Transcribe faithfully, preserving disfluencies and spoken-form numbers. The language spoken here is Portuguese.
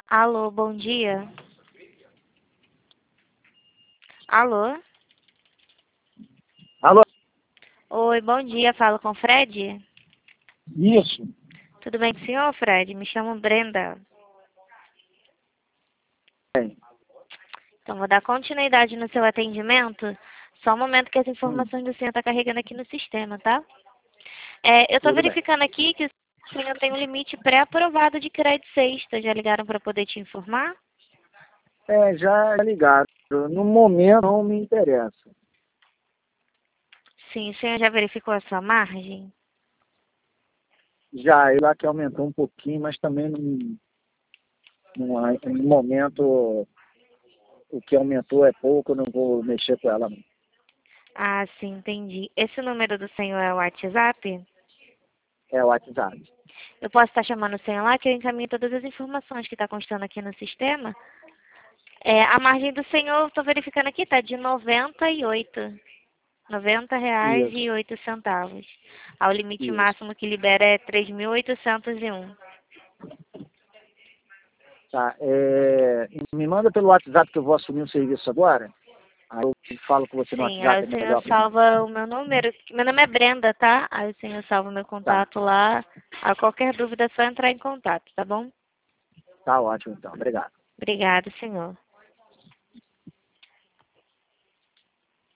Alô, bom dia. Alô? Alô? Oi, bom dia. Falo com o Fred? Isso. Tudo bem com o senhor, Fred? Me chamo Brenda. Bem. Então, vou dar continuidade no seu atendimento. Só um momento que as Hum, informações do senhor estão carregando aqui no sistema, tá? É, eu estou tudo bem. verificando aqui que o senhor tem um limite pré-aprovado de crédito sexta. Já ligaram para poder te informar? É, já ligaram. No momento não me interessa. Sim, o senhor já verificou a sua margem? Já, eu lá que aumentou um pouquinho, mas também não, não, no momento o que aumentou é pouco, eu não vou mexer com ela não. Ah, sim, entendi. Esse número do senhor é o WhatsApp? É o WhatsApp. Eu posso estar chamando o senhor lá que eu encaminho todas as informações que está constando aqui no sistema. É, a margem do senhor, estou verificando aqui, está de noventa e oito. noventa reais Isso, e oito centavos. Ah, o limite isso. máximo que libera é três mil oitocentos e um. Tá, é, me manda pelo WhatsApp que eu vou assumir o serviço agora. Aí eu falo com você no Sim, WhatsApp, aí é o senhor melhor para mim. salva o meu número. Meu nome é Brenda, tá? Aí o senhor salva o meu Tá, contato lá. A qualquer dúvida é só entrar em contato, tá bom? tá ótimo então. Obrigado. Obrigada, senhor.